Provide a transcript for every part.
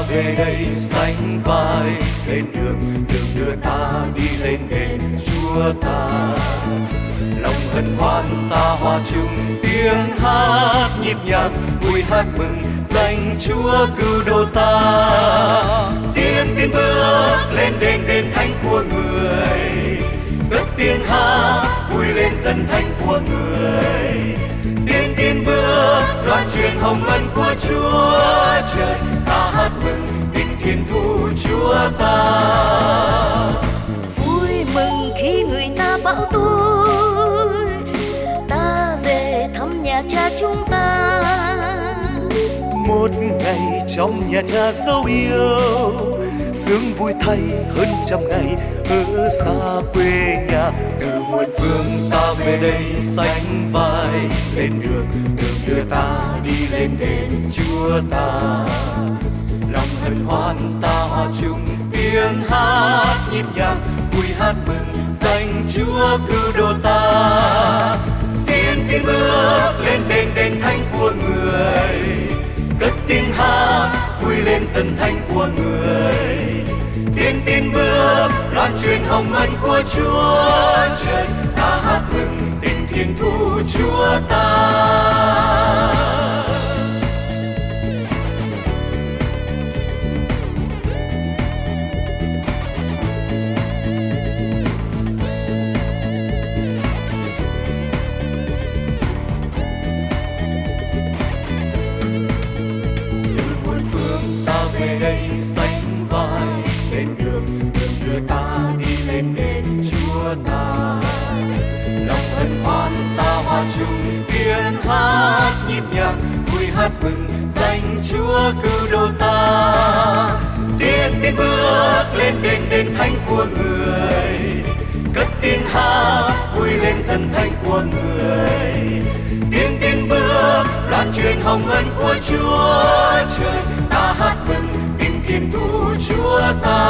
về đây sánh vai lên đường, đường đưa ta đi lên đền Chúa ta. Lòng hân hoan ta hòa chung tiếng hát nhịp nhàng, vui hát mừng danh Chúa cứu độ ta. Tiến tiến bước lên đền đền thánh của người, cất tiếng hát vui lên dân thánh của người. Tiến tiến bước loan truyền hồng ân của Chúa trời, ta hát mừng vinh thiên thu Chúa ta. Vui mừng khi người ta bảo tôi ta về thăm nhà cha chúng ta. Một ngày trong nhà cha dấu yêu, sướng vui thay hơn trăm ngày ở xa quê nhà. Từ muôn phương ta về đây sánh vai lên đường, đường đưa ta đi lên đền Chúa ta. Lòng hân hoan ta hòa chung tiếng hát nhịp nhàng, vui hát mừng danh Chúa cứu độ ta. Tiến tiến bước lên đền đền thánh của người, cất tiếng hát vui lên dân thánh của người. Tiến tiến bước loan truyền hồng ân của Chúa trời, ta hát mừng tình thiên thu Chúa ta. Về đây sánh vai lên đường, đường đưa ta đi lên đền Chúa ta. Lòng hân hoan ta hòa chung tiếng hát nhịp nhàng, vui hát mừng danh Chúa cứu độ ta. Tiến tiến bước lên đền đền thánh của người, cất tiếng hát vui lên dân thánh của người. Tiến tiến bước loan truyền hồng ân của Chúa trời, ta hát mừng vinh thiên thu Chúa ta.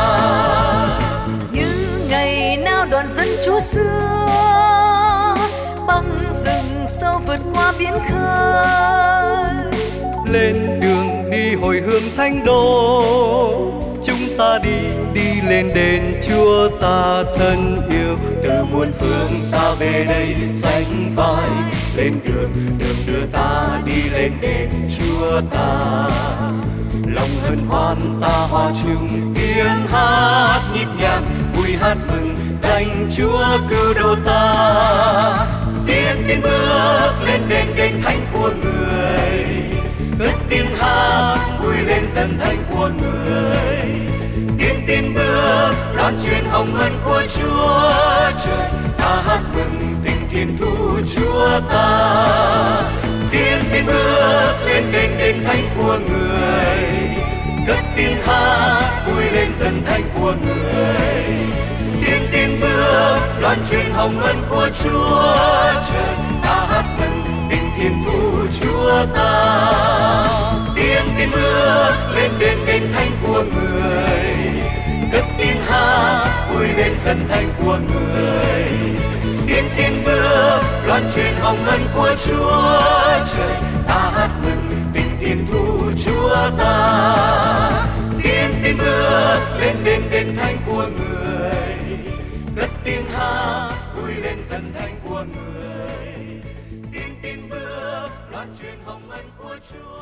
Như ngày nào đoàn dân Chúa xưa băng rừng sâu vượt qua biển khơi, lên đường đi hồi hương thánh đô, chúng ta đi đi lên đền Chúa ta thân yêu. Từ muôn phương ta về đây sánh vai lên đường, đường đưa ta đi lên đền Chúa ta. Lòng hân hoan ta hòa chung tiếng hát nhịp nhàng, vui hát mừng danh Chúa cứu độ ta. Tiến tiến bước lên đền đền thánh của người, cất tiếng hát vui lên dân thánh của người. Tiến tiến bước loan truyền hồng ân của Chúa trời, ta hát mừng tình thiên thu Chúa ta. Tiến tiến bước lên đền đền thánh của người, cất tiếng hát vui lên dân thánh của người. Tiến tiến bước loan truyền hồng ân của Chúa trời, ta hát mừng tình thiên thu Chúa ta. Tiến tiến bước lên đền đền thánh của người, cất tiếng hát vui lên dân thánh của người. Tiến tiến bước loan truyền hồng ân của Chúa trời, ta hát mừng tình thiên thu Chúa ta. Tiến tiến bước lên đền đền thánh của người, cất tiếng hát vui lên dân thánh của người. Tiến tiến bước loan truyền hồng ân của Chúa.